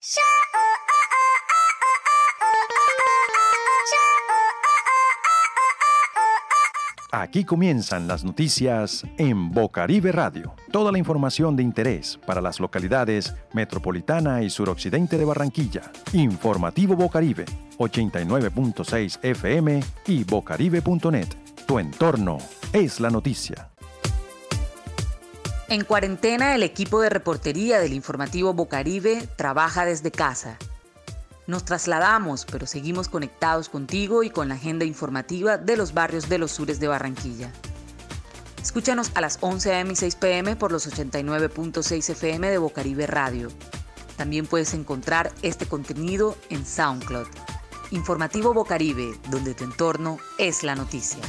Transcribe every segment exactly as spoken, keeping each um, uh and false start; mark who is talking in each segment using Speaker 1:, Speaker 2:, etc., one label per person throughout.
Speaker 1: Aquí comienzan las noticias en Bocaribe Radio. Toda la información de interés para las localidades metropolitana y suroccidente de Barranquilla. Informativo Bocaribe, ochenta y nueve punto seis F M y bocaribe punto net. Tu entorno es la noticia.
Speaker 2: En cuarentena, el equipo de reportería del informativo Bocaribe trabaja desde casa. Nos trasladamos, pero seguimos conectados contigo y con la agenda informativa de los barrios de los sures de Barranquilla. Escúchanos a las once a eme y seis pe eme por los ochenta y nueve punto seis F M de Bocaribe Radio. También puedes encontrar este contenido en SoundCloud. Informativo Bocaribe, donde tu entorno es la noticia.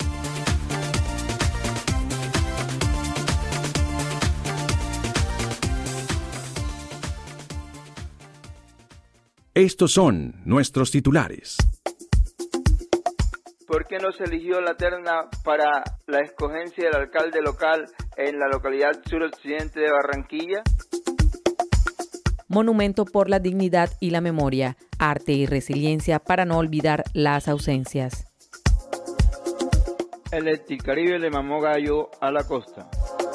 Speaker 1: Estos son nuestros titulares.
Speaker 3: ¿Por qué no se eligió la terna para la escogencia del alcalde local en la localidad suroccidente de Barranquilla?
Speaker 2: Monumento por la dignidad y la memoria, arte y resiliencia para no olvidar las ausencias.
Speaker 3: El Eticaribe le mamó gallo a la costa.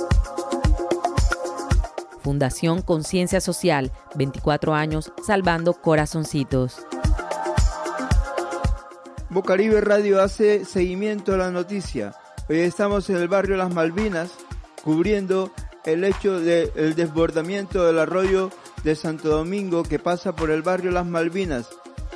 Speaker 2: Fundación Conciencia Social, veinticuatro años salvando corazoncitos.
Speaker 4: Bocaribe Radio hace seguimiento a la noticia. Hoy estamos en el barrio Las Malvinas, cubriendo el hecho del desbordamiento del arroyo de Santo Domingo que pasa por el barrio Las Malvinas.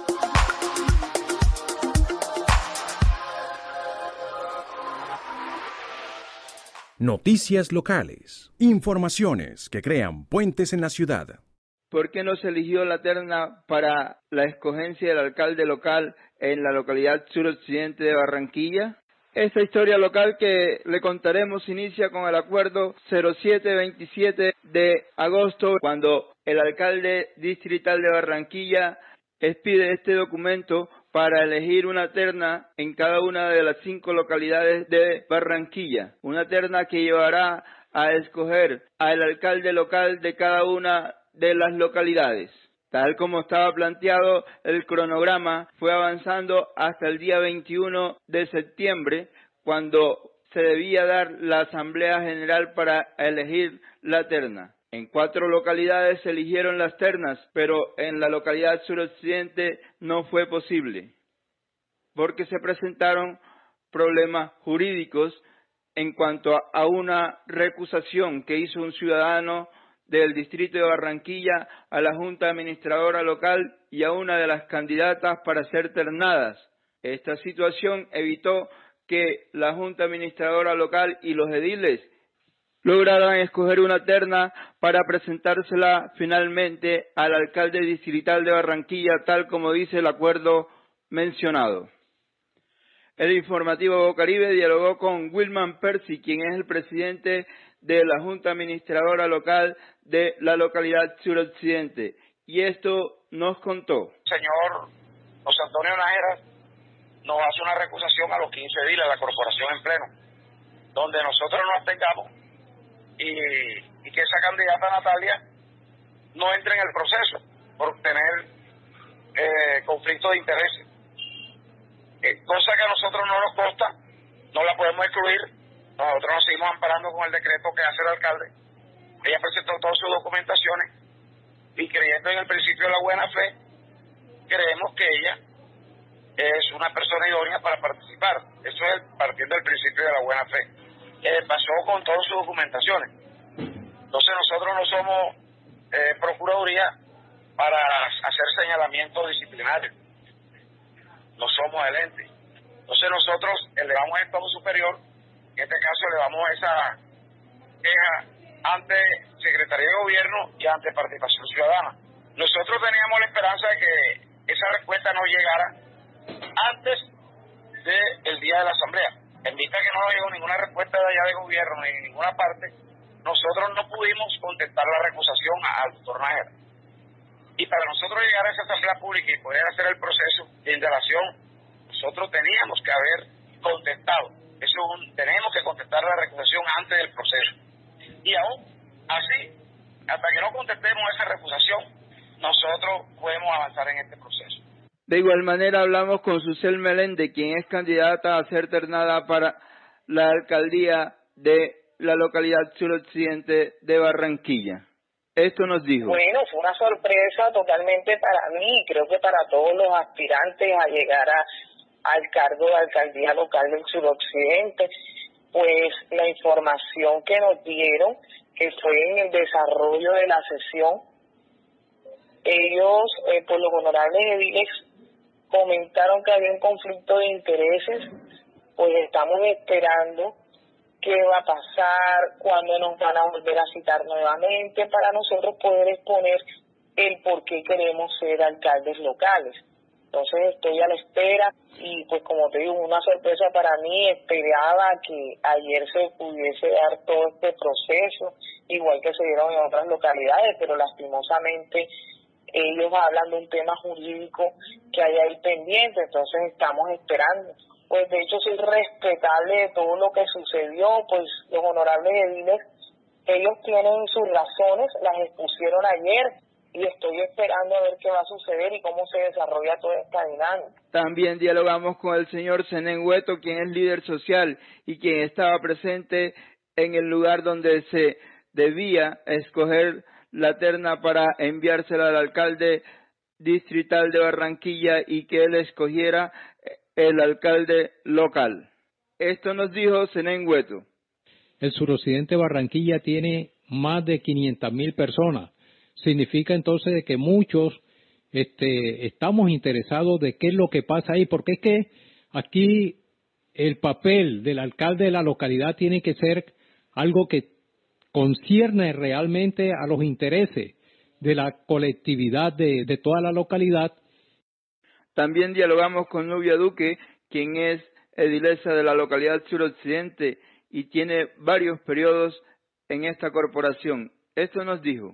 Speaker 1: Noticias locales. Informaciones que crean puentes en la ciudad.
Speaker 3: ¿Por qué no se eligió la terna para la escogencia del alcalde local en la localidad suroccidente de Barranquilla? Esta historia local que le contaremos inicia con el acuerdo cero siete veintisiete de agosto, cuando el alcalde distrital de Barranquilla expide este documento para elegir una terna en cada una de las cinco localidades de Barranquilla. Una terna que llevará a escoger al alcalde local de cada una de las localidades. Tal como estaba planteado, el cronograma fue avanzando hasta el día veintiuno de septiembre, cuando se debía dar la Asamblea General para elegir la terna. En cuatro localidades se eligieron las ternas, pero en la localidad suroccidente no fue posible, porque se presentaron problemas jurídicos en cuanto a una recusación que hizo un ciudadano del distrito de Barranquilla a la Junta Administradora Local y a una de las candidatas para ser ternadas. Esta situación evitó que la Junta Administradora Local y los ediles lograran escoger una terna para presentársela finalmente al alcalde distrital de Barranquilla, tal como dice el acuerdo mencionado. El informativo Bocaribe dialogó con Wilman Percy, quien es el presidente de la Junta Administradora Local de la localidad suroccidente, y esto nos contó.
Speaker 5: Señor José Antonio Nájera nos hace una recusación a los quince ediles de la corporación en pleno, donde nosotros nos abstengamos y, y que esa candidata Natalia no entre en el proceso por tener eh, conflicto de intereses. Eh, cosa que a nosotros no nos consta, no la podemos excluir. Nosotros nos seguimos amparando con el decreto que hace el alcalde. Ella presentó todas sus documentaciones y, creyendo en el principio de la buena fe, creemos que ella es una persona idónea para participar. Eso es partiendo del principio de la buena fe. Eh, pasó con todas sus documentaciones. Entonces nosotros no somos eh, procuraduría para hacer señalamientos disciplinarios. No somos el ente. Entonces nosotros elevamos esto a un superior. En este caso elevamos esa queja ante Secretaría de Gobierno y ante Participación Ciudadana. Nosotros teníamos la esperanza de que esa respuesta nos llegara antes del día de la Asamblea. En vista que no nos llegó ninguna respuesta de allá de Gobierno ni de ninguna parte, nosotros no pudimos contestar la recusación al doctor Nájera. Y para nosotros llegar a esa Asamblea Pública y poder hacer el proceso de indagación, nosotros teníamos que haber contestado. Eso es un, tenemos que contestar la recusación antes del proceso. Y aún así, hasta que no contestemos esa recusación, nosotros nosotros podemos avanzar en este proceso.
Speaker 3: De igual manera hablamos con Susel Meléndez, quien es candidata a ser ternada para la alcaldía de la localidad suroccidente de Barranquilla. Esto nos dijo.
Speaker 6: Bueno, fue una sorpresa totalmente para mí, creo que para todos los aspirantes a llegar a, al cargo de alcaldía local del suroccidente, pues la información que nos dieron, que fue en el desarrollo de la sesión, ellos, eh, por los honorables ediles, comentaron que había un conflicto de intereses, pues estamos esperando qué va a pasar, cuándo nos van a volver a citar nuevamente, para nosotros poder exponer el por qué queremos ser alcaldes locales. Entonces estoy a la espera y pues como te digo, una sorpresa para mí, esperaba que ayer se pudiese dar todo este proceso, igual que se dieron en otras localidades, pero lastimosamente ellos hablan de un tema jurídico que hay ahí pendiente, entonces estamos esperando. Pues de hecho soy respetable de todo lo que sucedió, pues los honorables ediles, ellos tienen sus razones, las expusieron ayer y estoy esperando a ver qué va a suceder y cómo se desarrolla toda esta dinámica.
Speaker 3: También dialogamos con el señor Zenén Hueto, quien es líder social y quien estaba presente en el lugar donde se debía escoger la terna para enviársela al alcalde distrital de Barranquilla y que él escogiera el alcalde local. Esto nos dijo Zenén Hueto.
Speaker 7: El suroccidente de Barranquilla tiene más de quinientas mil personas. Significa entonces de que muchos este, estamos interesados de qué es lo que pasa ahí, porque es que aquí el papel del alcalde de la localidad tiene que ser algo que concierne realmente a los intereses de la colectividad de, de toda la localidad.
Speaker 3: También dialogamos con Nubia Duque, quien es edilesa de la localidad suroccidente y tiene varios periodos en esta corporación. Esto nos dijo.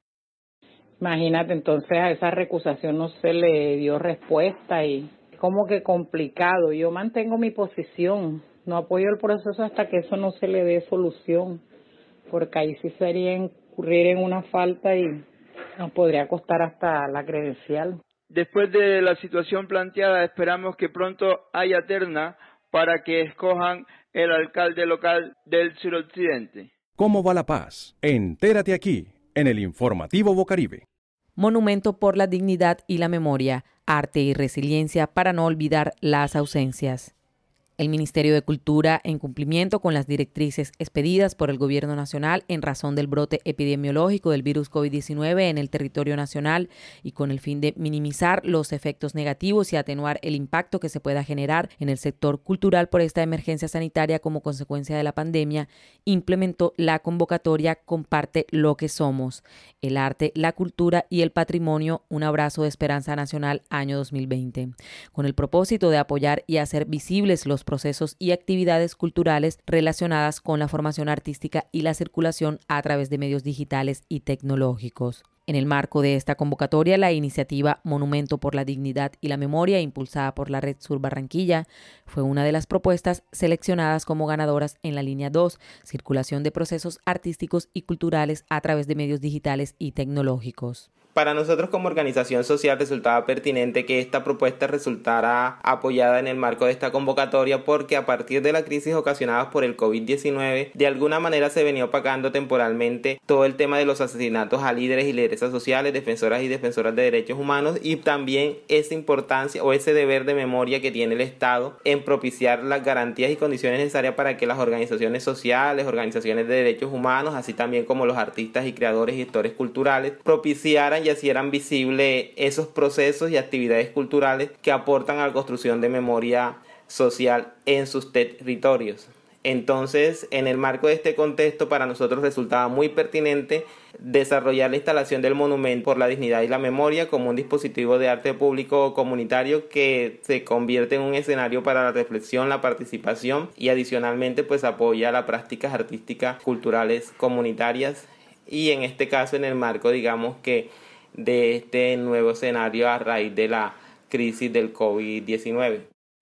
Speaker 8: Imagínate, entonces a esa recusación no se le dio respuesta y como que complicado. Yo mantengo mi posición, no apoyo el proceso hasta que eso no se le dé solución, porque ahí sí sería incurrir en una falta y nos podría costar hasta la credencial.
Speaker 3: Después de la situación planteada, esperamos que pronto haya terna para que escojan el alcalde local del suroccidente.
Speaker 1: ¿Cómo va la paz? Entérate aquí, en el Informativo Bocaribe.
Speaker 2: Monumento por la dignidad y la memoria, arte y resiliencia para no olvidar las ausencias. El Ministerio de Cultura, en cumplimiento con las directrices expedidas por el Gobierno Nacional en razón del brote epidemiológico del virus COVID diecinueve en el territorio nacional y con el fin de minimizar los efectos negativos y atenuar el impacto que se pueda generar en el sector cultural por esta emergencia sanitaria como consecuencia de la pandemia, implementó la convocatoria Comparte lo que somos, el arte, la cultura y el patrimonio, un abrazo de esperanza nacional año dos mil veinte, con el propósito de apoyar y hacer visibles los procesos y actividades culturales relacionadas con la formación artística y la circulación a través de medios digitales y tecnológicos. En el marco de esta convocatoria, la iniciativa Monumento por la Dignidad y la Memoria, impulsada por la Red Sur Barranquilla, fue una de las propuestas seleccionadas como ganadoras en la línea dos, circulación de procesos artísticos y culturales a través de medios digitales y tecnológicos.
Speaker 9: Para nosotros como organización social resultaba pertinente que esta propuesta resultara apoyada en el marco de esta convocatoria porque a partir de la crisis ocasionada por el COVID diecinueve, de alguna manera se venía opacando temporalmente todo el tema de los asesinatos a líderes y lideresas sociales, defensoras y defensoras de derechos humanos y también esa importancia o ese deber de memoria que tiene el Estado en propiciar las garantías y condiciones necesarias para que las organizaciones sociales, organizaciones de derechos humanos, así también como los artistas y creadores y gestores culturales, propiciaran y hicieran visibles esos procesos y actividades culturales que aportan a la construcción de memoria social en sus territorios. Entonces, en el marco de este contexto, para nosotros resultaba muy pertinente desarrollar la instalación del Monumento por la Dignidad y la Memoria como un dispositivo de arte público comunitario que se convierte en un escenario para la reflexión, la participación y adicionalmente pues apoya las prácticas artísticas culturales comunitarias y en este caso en el marco digamos que de este nuevo escenario a raíz de la crisis del COVID diecinueve.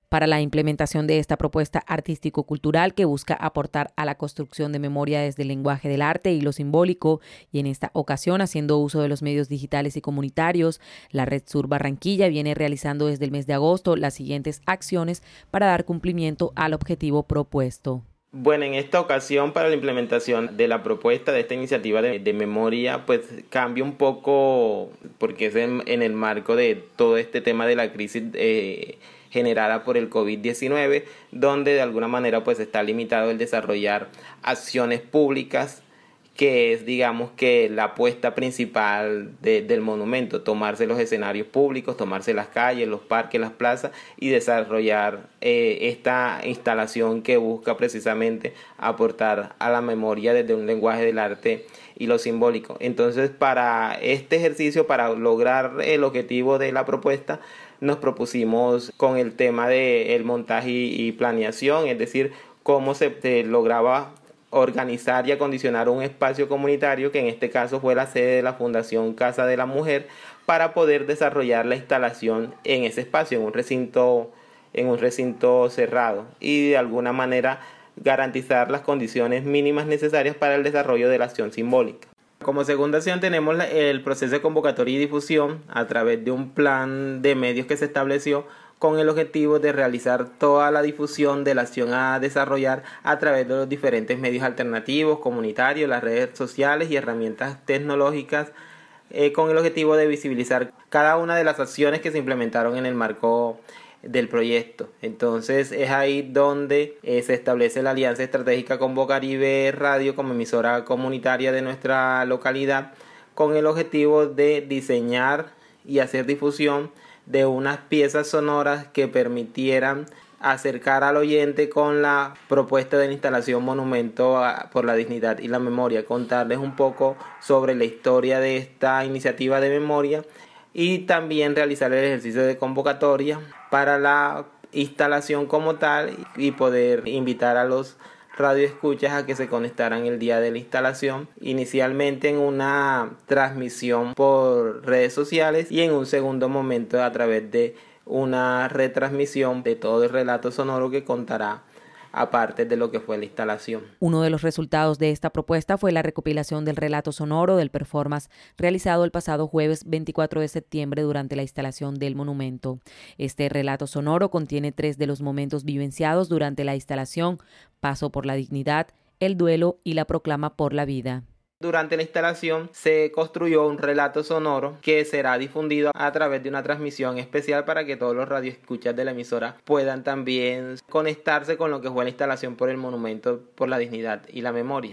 Speaker 2: para la implementación de esta propuesta artístico-cultural que busca aportar a la construcción de memoria desde el lenguaje del arte y lo simbólico, y en esta ocasión haciendo uso de los medios digitales y comunitarios, la Red Sur Barranquilla viene realizando desde el mes de agosto las siguientes acciones para dar cumplimiento al objetivo propuesto.
Speaker 9: Bueno, en esta ocasión para la implementación de la propuesta de esta iniciativa de, de memoria, pues cambia un poco porque es en, en el marco de todo este tema de la crisis eh, generada por el COVID diecinueve, donde de alguna manera pues está limitado el desarrollar acciones públicas, que es, digamos, que la apuesta principal de, del monumento, tomarse los escenarios públicos, tomarse las calles, los parques, las plazas y desarrollar eh, esta instalación que busca precisamente aportar a la memoria desde un lenguaje del arte y lo simbólico. Entonces, para este ejercicio, para lograr el objetivo de la propuesta, nos propusimos con el tema del montaje y, y planeación, es decir, cómo se, se lograba organizar y acondicionar un espacio comunitario, que en este caso fue la sede de la Fundación Casa de la Mujer, para poder desarrollar la instalación en ese espacio, en un recinto, en un recinto cerrado, y de alguna manera garantizar las condiciones mínimas necesarias para el desarrollo de la acción simbólica. Como segunda acción tenemos el proceso de convocatoria y difusión a través de un plan de medios que se estableció con el objetivo de realizar toda la difusión de la acción a desarrollar a través de los diferentes medios alternativos, comunitarios, las redes sociales y herramientas tecnológicas, eh, con el objetivo de visibilizar cada una de las acciones que se implementaron en el marco del proyecto. Entonces es ahí donde eh, se establece la alianza estratégica con Bocaribe Radio como emisora comunitaria de nuestra localidad, con el objetivo de diseñar y hacer difusión de unas piezas sonoras que permitieran acercar al oyente con la propuesta de la instalación Monumento a, por la Dignidad y la Memoria, contarles un poco sobre la historia de esta iniciativa de memoria y también realizar el ejercicio de convocatoria para la instalación como tal y poder invitar a los radioescuchas a que se conectaran el día de la instalación, inicialmente en una transmisión por redes sociales y en un segundo momento a través de una retransmisión de todo el relato sonoro que contará aparte de lo que fue la instalación.
Speaker 2: Uno de los resultados de esta propuesta fue la recopilación del relato sonoro del performance realizado el pasado jueves veinticuatro de septiembre durante la instalación del monumento. Este relato sonoro contiene tres de los momentos vivenciados durante la instalación: Paso por la Dignidad, el duelo y la proclama por la vida.
Speaker 9: Durante la instalación se construyó un relato sonoro que será difundido a través de una transmisión especial para que todos los radioescuchas de la emisora puedan también conectarse con lo que fue la instalación por el Monumento por la Dignidad y la Memoria.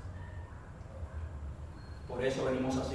Speaker 10: Por eso venimos así.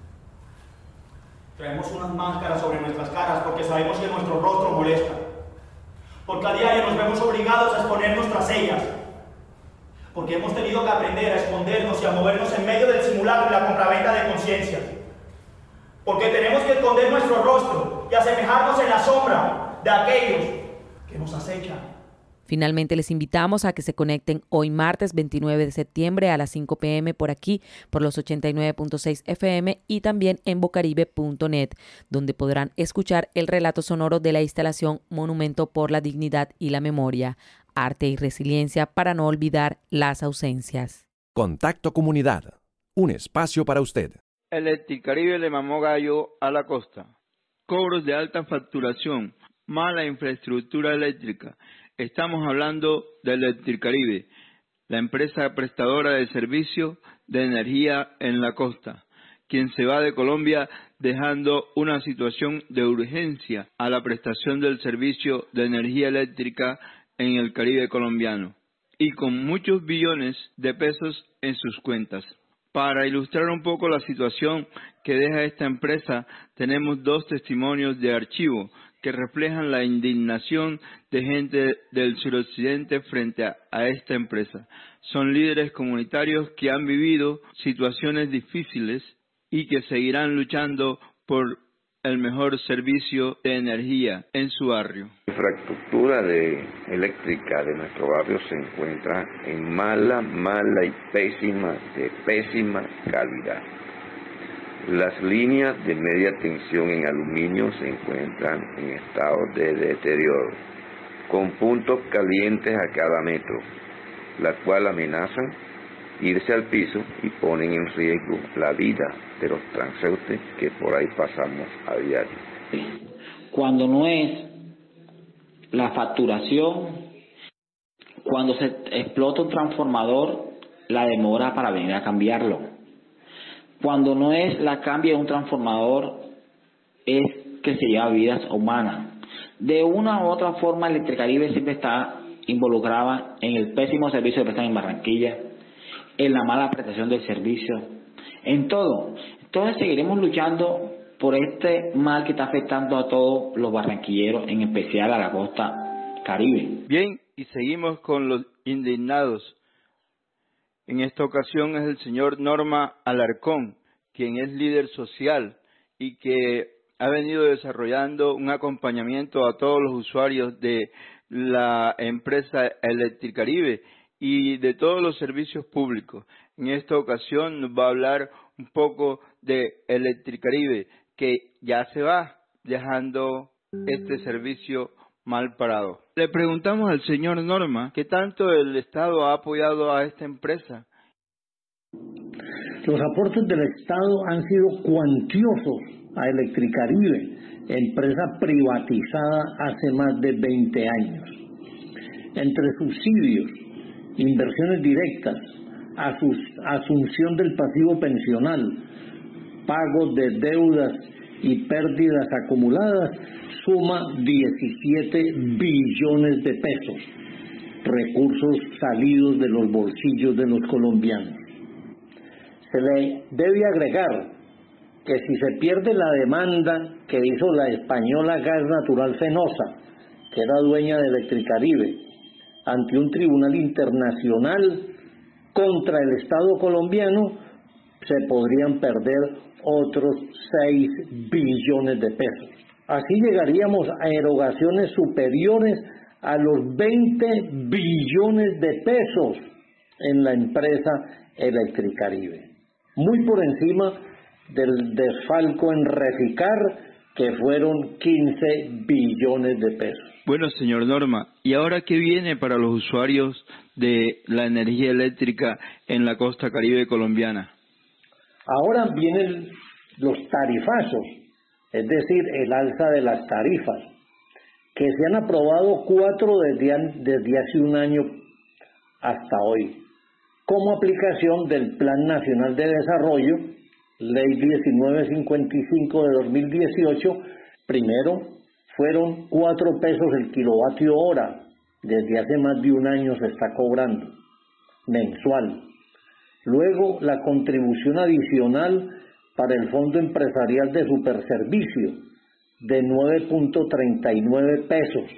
Speaker 10: Traemos unas máscaras sobre nuestras caras porque sabemos que nuestro rostro molesta. Porque a diario nos vemos obligados a exponernos tras ellas. Porque hemos tenido que aprender a escondernos y a movernos en medio del simulacro y la compraventa de conciencias. Porque tenemos que esconder nuestro rostro y asemejarnos en la sombra de aquellos que nos acechan.
Speaker 2: Finalmente les invitamos a que se conecten hoy martes veintinueve de septiembre a las cinco pe eme por aquí, por los ochenta y nueve punto seis efe eme y también en bocaribe punto net, donde podrán escuchar el relato sonoro de la instalación Monumento por la Dignidad y la Memoria, arte y resiliencia para no olvidar las ausencias.
Speaker 1: Contacto Comunidad, un espacio para usted.
Speaker 3: Electricaribe le mamó gallo a la costa. Cobros de alta facturación, mala infraestructura eléctrica. Estamos hablando de Electricaribe, la empresa prestadora de servicio de energía en la costa, quien se va de Colombia dejando una situación de urgencia a la prestación del servicio de energía eléctrica en el Caribe colombiano y con muchos billones de pesos en sus cuentas. Para ilustrar un poco la situación que deja esta empresa, tenemos dos testimonios de archivo que reflejan la indignación de gente del suroccidente frente a, a esta empresa. Son líderes comunitarios que han vivido situaciones difíciles y que seguirán luchando por el mejor servicio de energía en su barrio.
Speaker 11: La infraestructura de, eléctrica de nuestro barrio se encuentra en mala, mala y pésima, de pésima calidad. Las líneas de media tensión en aluminio se encuentran en estado de deterioro. con puntos calientes a cada metro, la cual amenazan irse al piso y ponen en riesgo la vida de los transeúntes que por ahí pasamos a diario.
Speaker 12: Cuando no es la facturación, cuando se explota un transformador, la demora para venir a cambiarlo. Cuando no es la cambio de un transformador, es que se lleva vidas humanas. De una u otra forma, Electricaribe siempre está involucrada en el pésimo servicio que prestan en Barranquilla, en la mala prestación del servicio, en todo. Entonces seguiremos luchando por este mal que está afectando a todos los barranquilleros, en especial a la costa Caribe.
Speaker 3: Bien, y seguimos con los indignados. En esta ocasión es el señor Norma Alarcón, quien es líder social y que ha venido desarrollando un acompañamiento a todos los usuarios de la empresa Electricaribe y de todos los servicios públicos. En esta ocasión nos va a hablar un poco de Electricaribe, que ya se va dejando este servicio mal parado. Le preguntamos al señor Norma qué tanto el Estado ha apoyado a esta empresa.
Speaker 13: Los aportes del Estado han sido cuantiosos a Electricaribe, empresa privatizada hace más de veinte años. Entre subsidios, inversiones directas, asus, asunción del pasivo pensional, pagos de deudas y pérdidas acumuladas, suma diecisiete billones de pesos, recursos salidos de los bolsillos de los colombianos. Se le debe agregar que si se pierde la demanda que hizo la española Gas Natural Fenosa, que era dueña de Electricaribe, ante un tribunal internacional contra el Estado colombiano, se podrían perder otros seis billones de pesos. Así llegaríamos a erogaciones superiores a los veinte billones de pesos en la empresa Electricaribe, muy por encima del desfalco en Reficar, que fueron quince billones de pesos.
Speaker 3: Bueno, señor Norma, ¿y ahora qué viene para los usuarios de la energía eléctrica en la costa caribe colombiana?
Speaker 13: Ahora vienen los tarifazos, es decir, el alza de las tarifas, que se han aprobado cuatro desde, desde hace un año hasta hoy, como aplicación del Plan Nacional de Desarrollo, Ley diecinueve cincuenta y cinco de dos mil dieciocho. Primero fueron cuatro pesos el kilovatio hora, desde hace más de un año se está cobrando, mensual. Luego la contribución adicional para el Fondo Empresarial de Superservicio, de nueve punto treinta y nueve pesos.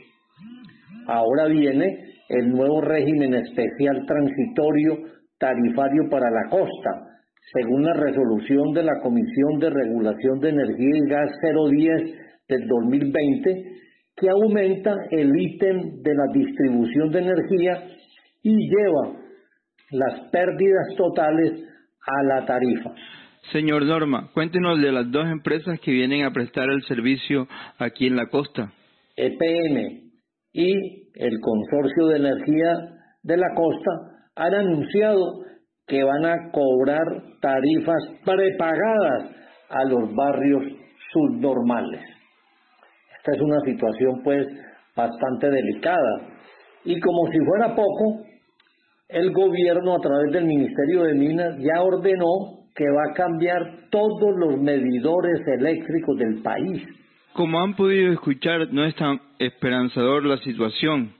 Speaker 13: Ahora viene el nuevo régimen especial transitorio tarifario para la costa, según la resolución de la Comisión de Regulación de Energía y Gas cero diez del dos mil veinte, que aumenta el ítem de la distribución de energía y lleva las pérdidas totales a la tarifa.
Speaker 3: Señor Norma, cuéntenos de las dos empresas que vienen a prestar el servicio aquí en la costa.
Speaker 13: E P M y el Consorcio de Energía de la Costa han anunciado que van a cobrar tarifas prepagadas a los barrios subnormales. Esta es una situación pues bastante delicada, y como si fuera poco, el gobierno a través del Ministerio de Minas ya ordenó que va a cambiar todos los medidores eléctricos del país.
Speaker 3: Como han podido escuchar, no es tan esperanzador la situación,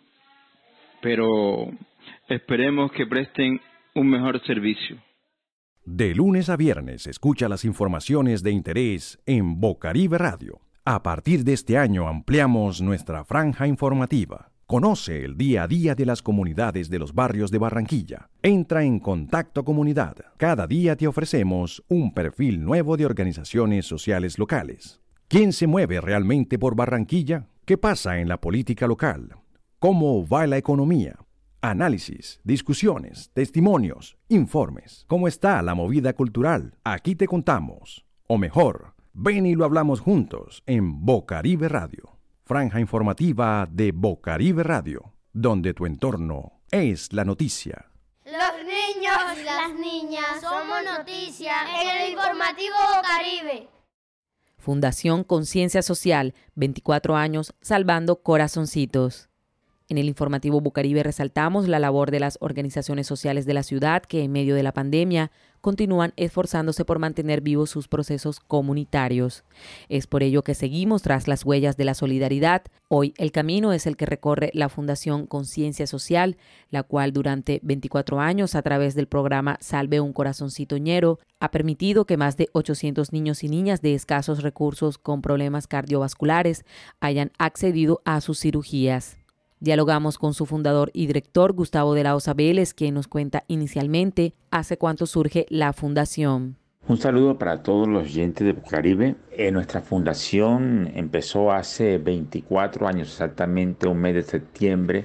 Speaker 3: pero esperemos que presten un mejor servicio.
Speaker 1: De lunes a viernes escucha las informaciones de interés en Bocaribe Radio. A partir de este año ampliamos nuestra franja informativa. Conoce el día a día de las comunidades de los barrios de Barranquilla. Entra en Contacto Comunidad. Cada día te ofrecemos un perfil nuevo de organizaciones sociales locales. ¿Quién se mueve realmente por Barranquilla? ¿Qué pasa en la política local? ¿Cómo va la economía? Análisis, discusiones, testimonios, informes. ¿Cómo está la movida cultural? Aquí te contamos. O mejor, ven y lo hablamos juntos en Bocaribe Radio. Franja informativa de Bocaribe Radio, donde tu entorno es la noticia.
Speaker 14: Los niños y las niñas somos noticia en el informativo Bocaribe.
Speaker 2: Fundación Conciencia Social, veinticuatro años salvando corazoncitos. En el informativo Bocaribe resaltamos la labor de las organizaciones sociales de la ciudad que en medio de la pandemia continúan esforzándose por mantener vivos sus procesos comunitarios. Es por ello que seguimos tras las huellas de la solidaridad. Hoy el camino es el que recorre la Fundación Conciencia Social, la cual durante veinticuatro años a través del programa Salve un Corazoncito Ñero ha permitido que más de ochocientos niños y niñas de escasos recursos con problemas cardiovasculares hayan accedido a sus cirugías. Dialogamos con su fundador y director, Gustavo de la Osa Vélez, quien nos cuenta inicialmente hace cuánto surge la fundación.
Speaker 15: Un saludo para todos los oyentes de Bocaribe. Eh, nuestra fundación empezó hace veinticuatro años, exactamente un mes de septiembre,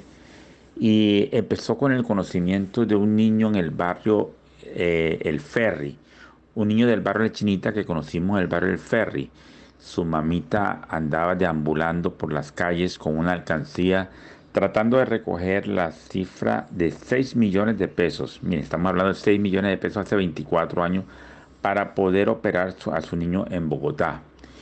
Speaker 15: y empezó con el conocimiento de un niño en el barrio eh, El Ferry, un niño del barrio de Chinita que conocimos en el barrio El Ferry. Su mamita andaba deambulando por las calles con una alcancía tratando de recoger la cifra de seis millones de pesos. Miren, estamos hablando de seis millones de pesos hace veinticuatro años para poder operar a su niño en Bogotá.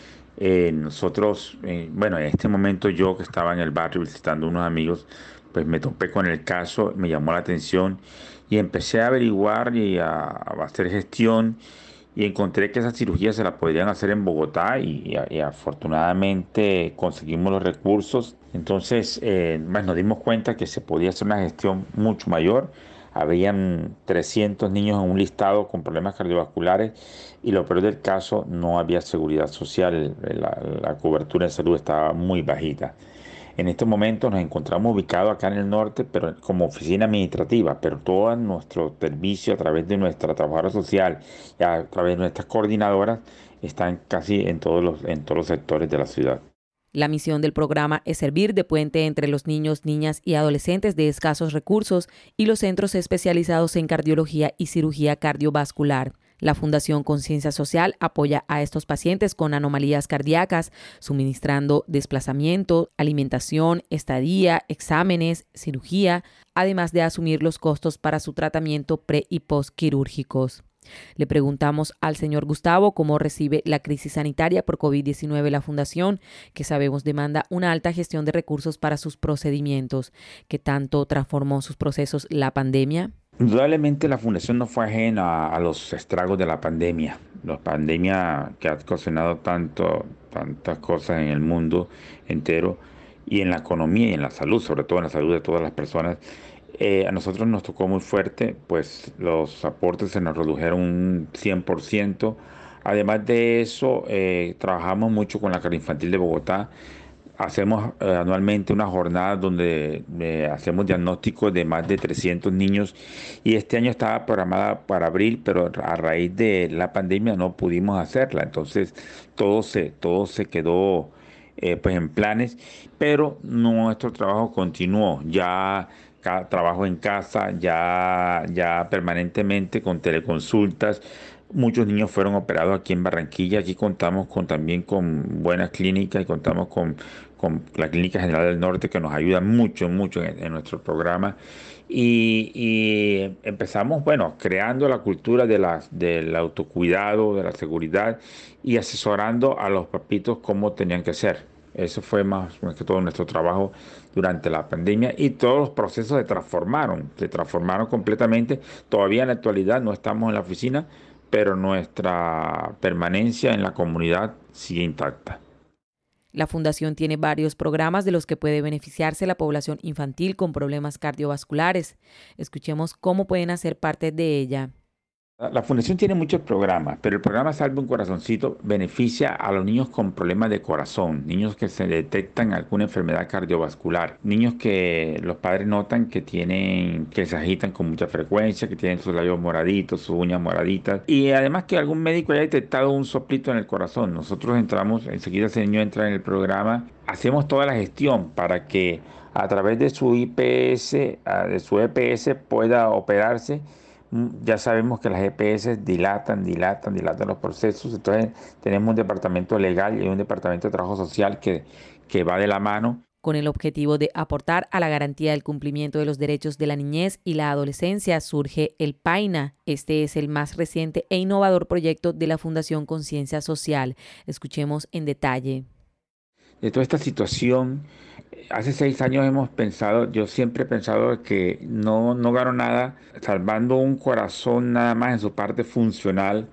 Speaker 15: Eh, nosotros, eh, bueno, en este momento yo que estaba en el barrio visitando unos amigos, pues me topé con el caso, me llamó la atención y empecé a averiguar y a, a hacer gestión y encontré que esas cirugías se las podrían hacer en Bogotá y, y, y afortunadamente conseguimos los recursos. Entonces eh, pues nos dimos cuenta que se podía hacer una gestión mucho mayor. Habían trescientos niños en un listado con problemas cardiovasculares y lo peor del caso, no había seguridad social, la, la cobertura de salud estaba muy bajita. En este momento nos encontramos ubicados acá en el norte, pero como oficina administrativa, pero todo nuestro servicio a través de nuestra trabajadora social y a través de nuestras coordinadoras están casi en todos los, en todos los sectores de la ciudad.
Speaker 2: La misión del programa es servir de puente entre los niños, niñas y adolescentes de escasos recursos y los centros especializados en cardiología y cirugía cardiovascular. La Fundación Conciencia Social apoya a estos pacientes con anomalías cardíacas, suministrando desplazamiento, alimentación, estadía, exámenes, cirugía, además de asumir los costos para su tratamiento pre- y postquirúrgicos. Le preguntamos al señor Gustavo cómo recibe la crisis sanitaria por COVID diecinueve la Fundación, que sabemos demanda una alta gestión de recursos para sus procedimientos. ¿Qué tanto transformó sus procesos la pandemia?
Speaker 15: Indudablemente la Fundación no fue ajena a los estragos de la pandemia. La pandemia que ha ocasionado tanto, tantas cosas en el mundo entero y en la economía y en la salud, sobre todo en la salud de todas las personas. Eh, a nosotros nos tocó muy fuerte, pues los aportes se nos redujeron un cien por ciento. Además de eso, eh, trabajamos mucho con la Cardio Infantil de Bogotá. Hacemos eh, anualmente una jornada donde eh, hacemos diagnósticos de más de trescientos niños y este año estaba programada para abril, pero a raíz de la pandemia no pudimos hacerla. Entonces todo se, todo se quedó eh, pues en planes, pero nuestro trabajo continuó. Ya trabajo en casa, ya, ya permanentemente con teleconsultas. Muchos niños fueron operados aquí en Barranquilla. Aquí contamos con, también con buenas clínicas y contamos con, con la Clínica General del Norte que nos ayuda mucho, mucho en, en nuestro programa. Y, y empezamos, bueno, creando la cultura de la, del autocuidado, de la seguridad y asesorando a los papitos cómo tenían que ser. Eso fue más, más que todo nuestro trabajo durante la pandemia y todos los procesos se transformaron, se transformaron completamente. Todavía en la actualidad no estamos en la oficina, pero nuestra permanencia en la comunidad sigue intacta.
Speaker 2: La Fundación tiene varios programas de los que puede beneficiarse la población infantil con problemas cardiovasculares. Escuchemos cómo pueden hacer parte de ella.
Speaker 15: La Fundación tiene muchos programas, pero el programa Salve un Corazoncito beneficia a los niños con problemas de corazón, niños que se detectan alguna enfermedad cardiovascular, niños que los padres notan que tienen, que se agitan con mucha frecuencia, que tienen sus labios moraditos, sus uñas moraditas, y además que algún médico haya detectado un soplito en el corazón. Nosotros entramos, enseguida ese niño entra en el programa, hacemos toda la gestión para que a través de su I P S, de su E P S pueda operarse, Ya sabemos que las E P S dilatan, dilatan, dilatan los procesos, entonces tenemos un departamento legal y un departamento de trabajo social que, que va de la mano.
Speaker 2: Con el objetivo de aportar a la garantía del cumplimiento de los derechos de la niñez y la adolescencia, surge el PAINA. Este es el más reciente e innovador proyecto de la Fundación Conciencia Social. Escuchemos en detalle.
Speaker 15: De toda esta situación, hace seis años hemos pensado, yo siempre he pensado que no, no gano nada salvando un corazón nada más en su parte funcional,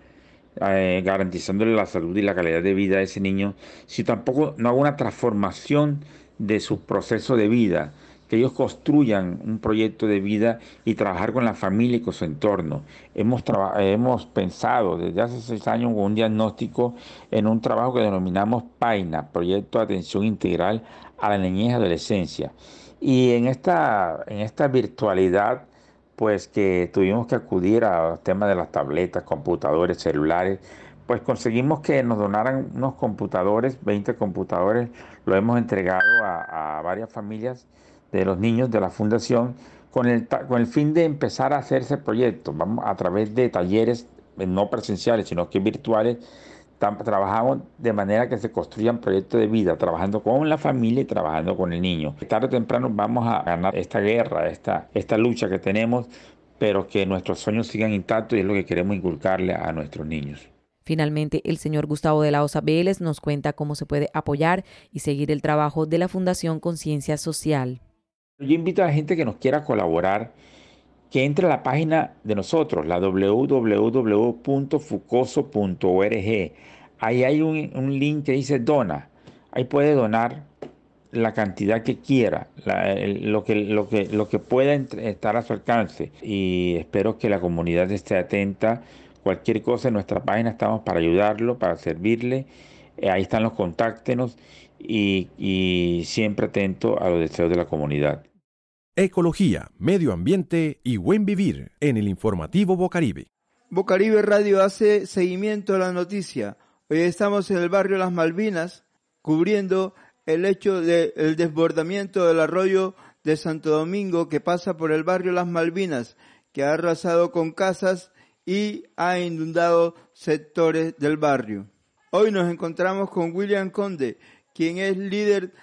Speaker 15: eh, garantizándole la salud y la calidad de vida a ese niño, si tampoco no hago una transformación de su proceso de vida, que ellos construyan un proyecto de vida y trabajar con la familia y con su entorno. Hemos, hemos pensado desde hace seis años con un diagnóstico en un trabajo que denominamos PAINA, Proyecto de Atención Integral a la Niñez y Adolescencia. Y en esta, en esta virtualidad, pues que tuvimos que acudir a los temas de las tabletas, computadores, celulares, pues conseguimos que nos donaran unos computadores, veinte computadores, lo hemos entregado a, a varias familias de los niños de la fundación con el, con el fin de empezar a hacer ese proyecto. Vamos a través de talleres no presenciales, sino que virtuales, trabajamos de manera que se construyan proyectos de vida, trabajando con la familia y trabajando con el niño. Tarde o temprano vamos a ganar esta guerra, esta, esta lucha que tenemos, pero que nuestros sueños sigan intactos y es lo que queremos inculcarle a nuestros niños.
Speaker 2: Finalmente, el señor Gustavo de la Osa Vélez nos cuenta cómo se puede apoyar y seguir el trabajo de la Fundación Conciencia Social.
Speaker 15: Yo invito a la gente que nos quiera colaborar, que entre a la página de nosotros, la doble u doble u doble u punto fucoso punto org. Ahí hay un, un link que dice dona. Ahí puede donar la cantidad que quiera, la, lo, que, lo, que, lo que pueda estar a su alcance. Y espero que la comunidad esté atenta. Cualquier cosa en nuestra página estamos para ayudarlo, para servirle. Eh, ahí están los contáctenos y, y siempre atento a los deseos de la comunidad.
Speaker 1: Ecología, medio ambiente y buen vivir en el informativo Bocaribe.
Speaker 4: Bocaribe Radio hace seguimiento a la noticia. Hoy estamos en el barrio Las Malvinas cubriendo el hecho del desbordamiento del arroyo de Santo Domingo que pasa por el barrio Las Malvinas, que ha arrasado con casas y ha inundado sectores del barrio. Hoy nos encontramos con William Conde, quien es líder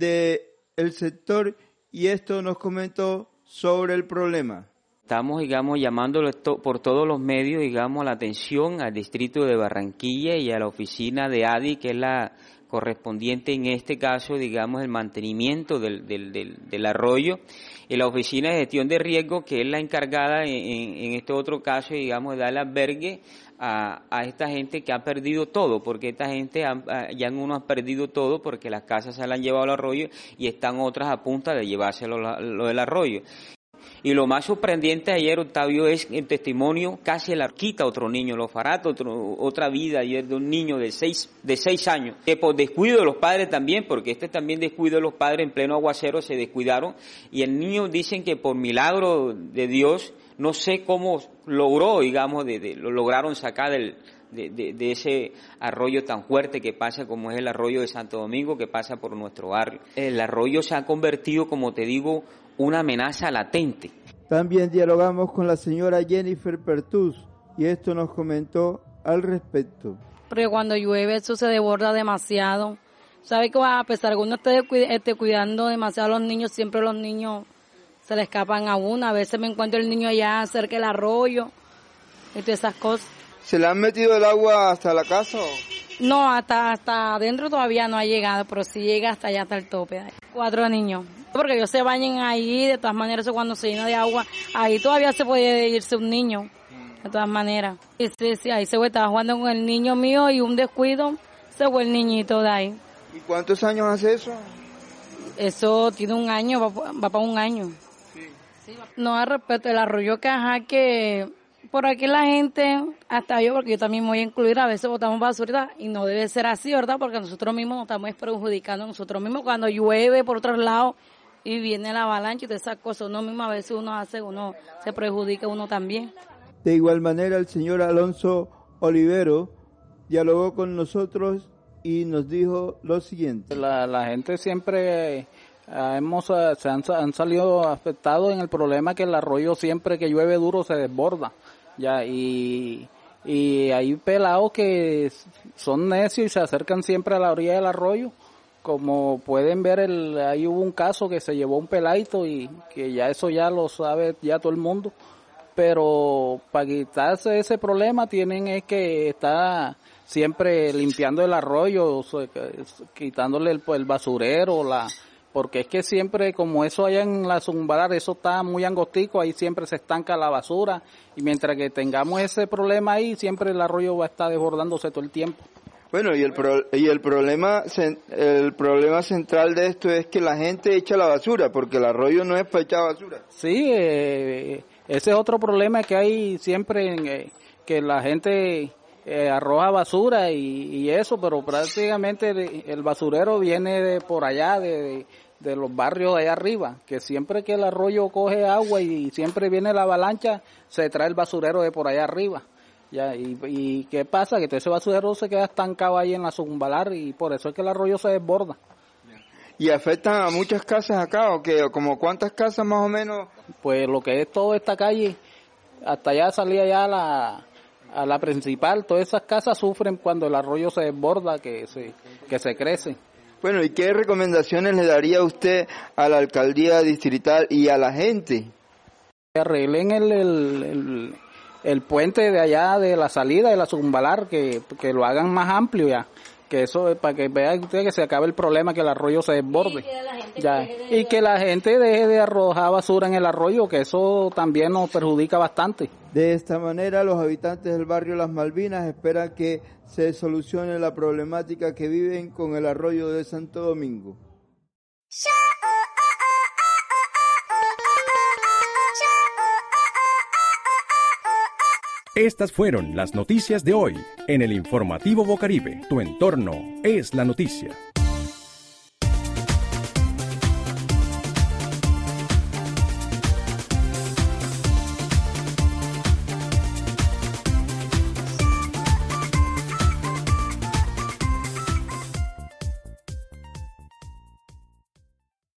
Speaker 4: del sector, y esto nos comentó sobre el problema.
Speaker 16: Estamos, digamos, llamándolo por todos los medios, digamos, la atención al distrito de Barranquilla y a la oficina de A D I, que es la correspondiente en este caso, digamos, el mantenimiento del, del, del, del arroyo, y la oficina de gestión de riesgo, que es la encargada en, en, en este otro caso, digamos, de darle albergue a, a esta gente que ha perdido todo, porque esta gente, ha, ya uno ha perdido todo porque las casas se las han llevado al arroyo y están otras a punta de llevárselo lo, lo del arroyo. Y lo más sorprendente ayer, Octavio, es el testimonio, casi la quita otro niño, lo fará otro, otra vida ayer de un niño de seis, de seis años, que por descuido de los padres también, porque este también descuido de los padres en pleno aguacero se descuidaron, y el niño dicen que por milagro de Dios, no sé cómo logró, digamos, de, de, lo lograron sacar del, de, de, de ese arroyo tan fuerte que pasa como es el arroyo de Santo Domingo, que pasa por nuestro barrio. El arroyo se ha convertido, como te digo, una amenaza latente.
Speaker 4: También dialogamos con la señora Jennifer Pertús y esto nos comentó al respecto.
Speaker 17: Porque cuando llueve eso se desborda demasiado. ¿Sabe que a pesar de que uno esté, esté cuidando demasiado a los niños, siempre los niños se le escapan a uno? A veces me encuentro el niño allá cerca del arroyo y todas esas cosas.
Speaker 4: ¿Se le han metido el agua hasta la casa?
Speaker 17: No, hasta hasta adentro todavía no ha llegado, pero sí llega hasta allá, hasta el tope. Ahí. Cuatro niños. Porque ellos se bañen ahí, de todas maneras, eso cuando se llena de agua, ahí todavía se puede irse un niño, de todas maneras. Y sí, sí, ahí se fue, estaba jugando con el niño mío y un descuido, se fue el niñito de ahí.
Speaker 4: ¿Y cuántos años hace eso?
Speaker 17: Eso tiene un año, va, va para un año. Sí. Sí, no, al respecto, el arroyo que, ajá, que por aquí la gente, hasta yo, porque yo también me voy a incluir, a veces botamos basura y no debe ser así, ¿verdad? Porque nosotros mismos nos estamos perjudicando nosotros mismos cuando llueve por otros lados. Y viene la avalancha y todas esas cosas, uno mismo a veces uno hace, uno se perjudica uno también.
Speaker 4: De igual manera el señor Alonso Olivero dialogó con nosotros y nos dijo lo siguiente.
Speaker 18: La, la gente siempre hemos se han, han salido afectados en el problema que el arroyo siempre que llueve duro se desborda, ya, y y hay pelados que son necios y se acercan siempre a la orilla del arroyo. Como pueden ver, el, ahí hubo un caso que se llevó un peladito y que ya eso ya lo sabe ya todo el mundo, pero para quitarse ese problema tienen es que estar siempre limpiando el arroyo, quitándole el, el basurero, la porque es que siempre, como eso allá en la Zumbalar, eso está muy angostico, ahí siempre se estanca la basura, y mientras que tengamos ese problema ahí, siempre el arroyo va a estar desbordándose todo el tiempo.
Speaker 4: Bueno, y el pro, y el problema el problema central de esto es que la gente echa la basura, porque el arroyo no es para echar basura.
Speaker 18: Sí, eh, ese es otro problema que hay siempre, en, eh, que la gente eh, arroja basura y, y eso, pero prácticamente el, el basurero viene de por allá, de, de, de los barrios de allá arriba, que siempre que el arroyo coge agua y siempre viene la avalancha, se trae el basurero de por allá arriba. Ya, y, y ¿qué pasa? Que todo ese basurero se queda estancado ahí en la Zumbalar y por eso es que el arroyo se desborda.
Speaker 4: ¿Y afectan a muchas casas acá o qué? ¿Como cuántas casas más o menos?
Speaker 18: Pues lo que es toda esta calle, hasta allá salía ya a la, a la principal, todas esas casas sufren cuando el arroyo se desborda, que se, que se crece.
Speaker 4: Bueno, ¿y qué recomendaciones le daría usted a la alcaldía distrital y a la gente?
Speaker 18: Que arreglen el... el, el el puente de allá de la salida de la Zumbalar, que, que lo hagan más amplio ya, que eso para que vean usted que se acabe el problema, que el arroyo se desborde, y ya, y que la gente deje de arrojar basura en el arroyo, que eso también nos perjudica bastante.
Speaker 4: De esta manera, los habitantes del barrio Las Malvinas esperan que se solucione la problemática que viven con el arroyo de Santo Domingo.
Speaker 1: Estas fueron las noticias de hoy en el informativo Bocaribe. Tu entorno es la noticia.